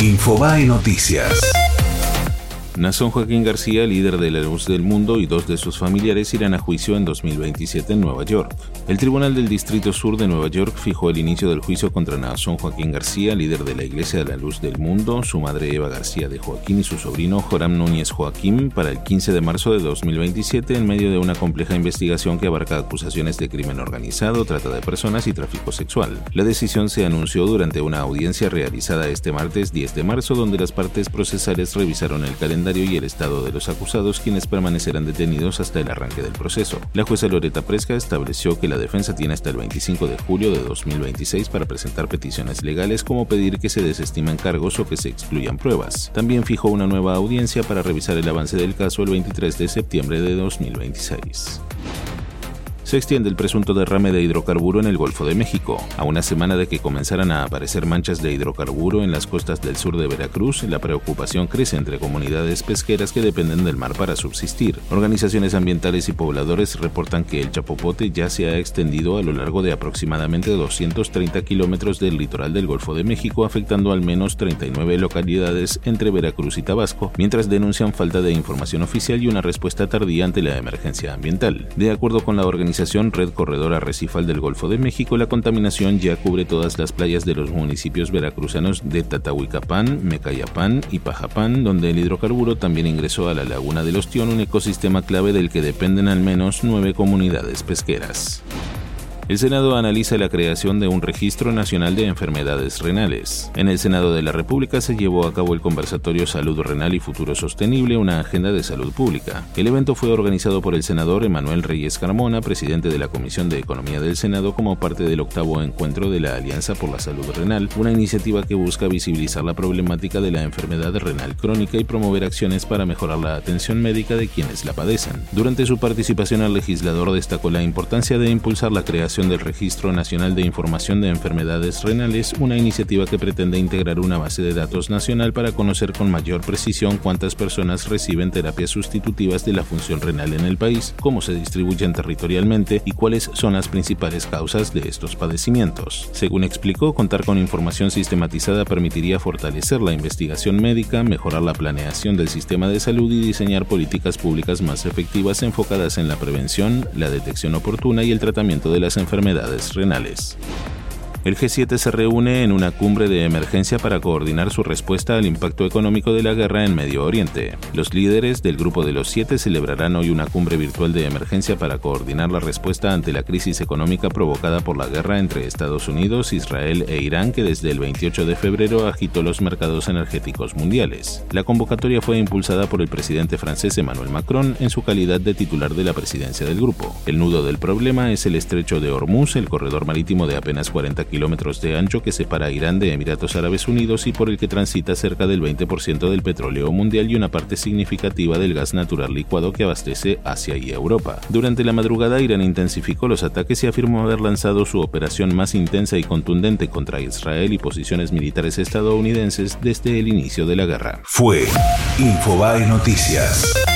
Infobae Noticias. Nason Joaquín García, líder de La Luz del Mundo, y dos de sus familiares irán a juicio en 2027 en Nueva York. El Tribunal del Distrito Sur de Nueva York fijó el inicio del juicio contra Nason Joaquín García, líder de la Iglesia de la Luz del Mundo, su madre Eva García de Joaquín y su sobrino Joram Núñez Joaquín, para el 15 de marzo de 2027 en medio de una compleja investigación que abarca acusaciones de crimen organizado, trata de personas y tráfico sexual. La decisión se anunció durante una audiencia realizada este martes 10 de marzo, donde las partes procesales revisaron el calendario y el estado de los acusados, quienes permanecerán detenidos hasta el arranque del proceso. La jueza Loretta Presca estableció que la defensa tiene hasta el 25 de julio de 2026 para presentar peticiones legales, como pedir que se desestimen cargos o que se excluyan pruebas. También fijó una nueva audiencia para revisar el avance del caso el 23 de septiembre de 2026. Se extiende el presunto derrame de hidrocarburo en el Golfo de México. A una semana de que comenzaran a aparecer manchas de hidrocarburo en las costas del sur de Veracruz, la preocupación crece entre comunidades pesqueras que dependen del mar para subsistir. Organizaciones ambientales y pobladores reportan que el chapopote ya se ha extendido a lo largo de aproximadamente 230 kilómetros del litoral del Golfo de México, afectando al menos 39 localidades entre Veracruz y Tabasco, mientras denuncian falta de información oficial y una respuesta tardía ante la emergencia ambiental. De acuerdo con la organización Red Corredor Arrecifal del Golfo de México, la contaminación ya cubre todas las playas de los municipios veracruzanos de Tatahuicapán, Mecayapán y Pajapán, donde el hidrocarburo también ingresó a la Laguna del Ostión, un ecosistema clave del que dependen al menos 9 comunidades pesqueras. El Senado analiza la creación de un registro nacional de enfermedades renales. En el Senado de la República se llevó a cabo el conversatorio Salud Renal y Futuro Sostenible, una agenda de salud pública. El evento fue organizado por el senador Emanuel Reyes Carmona, presidente de la Comisión de Economía del Senado, como parte del 8º encuentro de la Alianza por la Salud Renal, una iniciativa que busca visibilizar la problemática de la enfermedad renal crónica y promover acciones para mejorar la atención médica de quienes la padecen. Durante su participación, el legislador destacó la importancia de impulsar la creación del Registro Nacional de Información de Enfermedades Renales, una iniciativa que pretende integrar una base de datos nacional para conocer con mayor precisión cuántas personas reciben terapias sustitutivas de la función renal en el país, cómo se distribuyen territorialmente y cuáles son las principales causas de estos padecimientos. Según explicó, contar con información sistematizada permitiría fortalecer la investigación médica, mejorar la planeación del sistema de salud y diseñar políticas públicas más efectivas enfocadas en la prevención, la detección oportuna y el tratamiento de las enfermedades renales. El G7 se reúne en una cumbre de emergencia para coordinar su respuesta al impacto económico de la guerra en Medio Oriente. Los líderes del Grupo de los 7 celebrarán hoy una cumbre virtual de emergencia para coordinar la respuesta ante la crisis económica provocada por la guerra entre Estados Unidos, Israel e Irán, que desde el 28 de febrero agitó los mercados energéticos mundiales. La convocatoria fue impulsada por el presidente francés Emmanuel Macron en su calidad de titular de la presidencia del grupo. El nudo del problema es el estrecho de Hormuz, el corredor marítimo de apenas 40 kilómetros de ancho que separa a Irán de Emiratos Árabes Unidos y por el que transita cerca del 20% del petróleo mundial y una parte significativa del gas natural licuado que abastece Asia y Europa. Durante la madrugada, Irán intensificó los ataques y afirmó haber lanzado su operación más intensa y contundente contra Israel y posiciones militares estadounidenses desde el inicio de la guerra. Fue Infobae Noticias.